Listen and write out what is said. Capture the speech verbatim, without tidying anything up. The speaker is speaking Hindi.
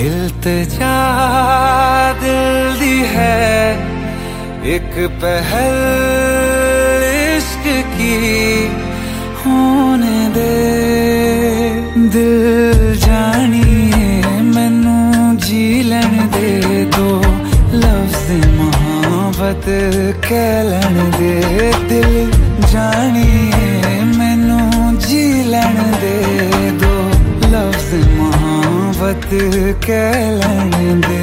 इल्तिजा दिल दी है एक पहल इश्क की होने दे। दिल जानिए मैनू जी लैन दे, दो लफ्ज़ मोहब्बत कह लैन दे। दिल जानिए मैनू जी लैन दे, दो लफ्ज़ मोहब्बत कह लैन दे।